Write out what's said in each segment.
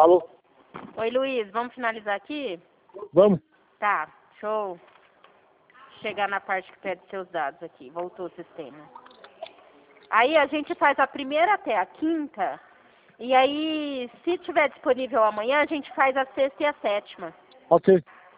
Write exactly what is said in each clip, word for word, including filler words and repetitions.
Alô? Oi, Luiz, vamos finalizar aqui? Vamos? Tá, show. Chegar na parte que pede seus dados aqui. Voltou o sistema. Aí a gente faz a primeira até a quinta. E aí, se tiver disponível amanhã, a gente faz a sexta e a sétima. Ok.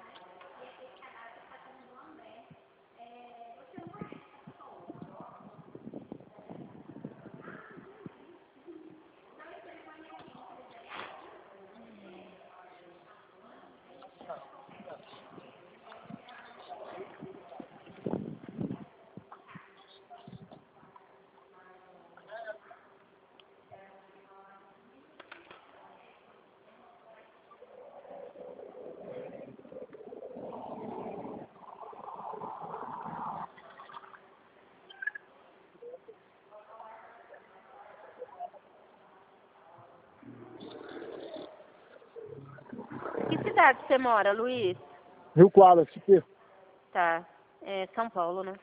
Que cidade você mora, Luiz? Rio Quadro, S P. Tá, é São Paulo, né?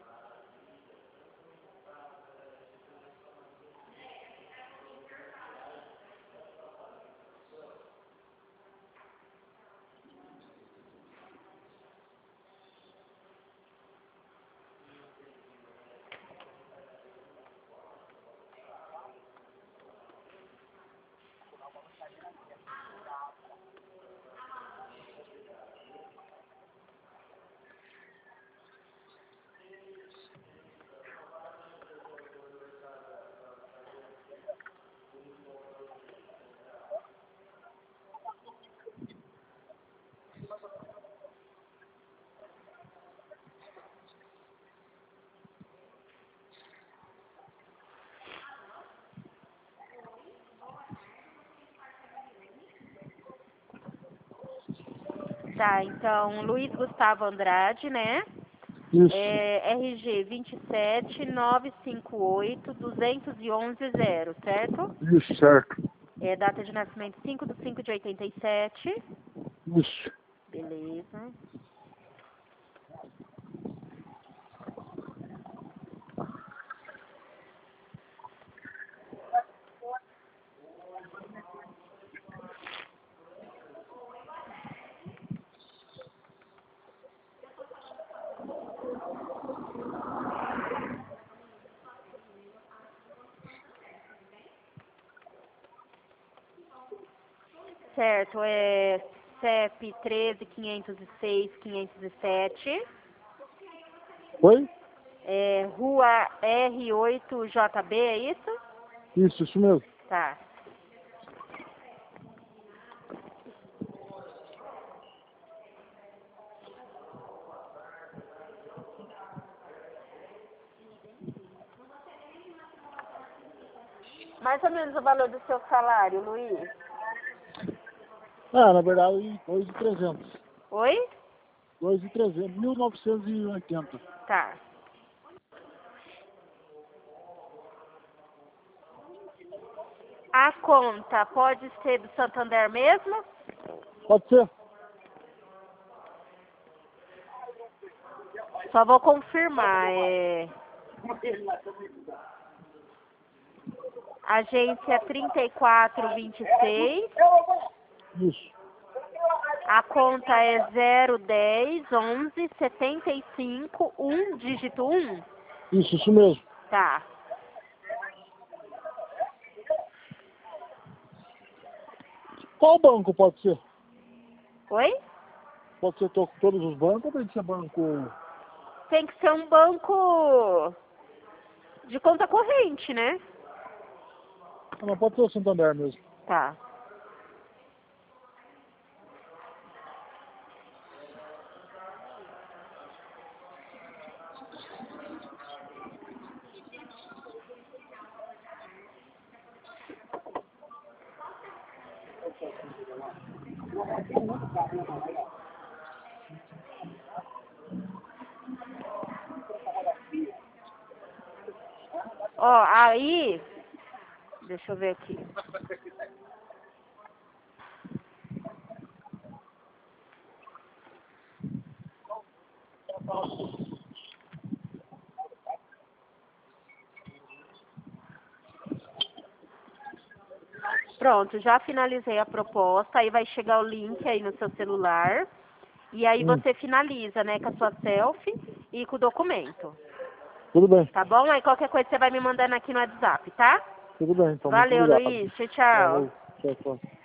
Tá, então, Luiz Gustavo Andrade, né? Isso. É, R G vinte e sete, novecentos e cinquenta e oito, duzentos e onze, zero, certo? Isso, certo. É, data de nascimento cinco de cinco de oitenta e sete. Isso. Beleza. Certo, é C E P treze, quinhentos e seis, quinhentos e sete. Oi? É, Rua R oito J B, é isso? Isso, isso mesmo. Tá. Mais ou menos o valor do seu salário, Luiz? Ah, na verdade, dois mil e trezentos. Oi? dois mil e trezentos. mil novecentos e oitenta. Tá. A conta pode ser do Santander mesmo? Pode ser? Só vou confirmar. É... Agência trinta e quatro vinte e seis. Isso. A conta é zero dez onze setenta e cinco um, dígito um. Isso, isso mesmo. Tá. Qual banco pode ser? Oi? Pode ser to todos os bancos ou tem que ser banco... Tem que ser um banco de conta corrente, né? Ah, não, pode ser o Santander mesmo. Tá. Ó, aí... Deixa eu ver aqui. Pronto, já finalizei a proposta, aí vai chegar o link aí no seu celular. E aí Hum. você finaliza, né, com a sua selfie e com o documento. Tudo bem, Tá bom? Aí qualquer coisa você vai me mandando aqui no WhatsApp, tá? tudo bem, então. Valeu, Muito obrigado. Luiz. Tchau, tchau. Valeu. Tchau, tchau.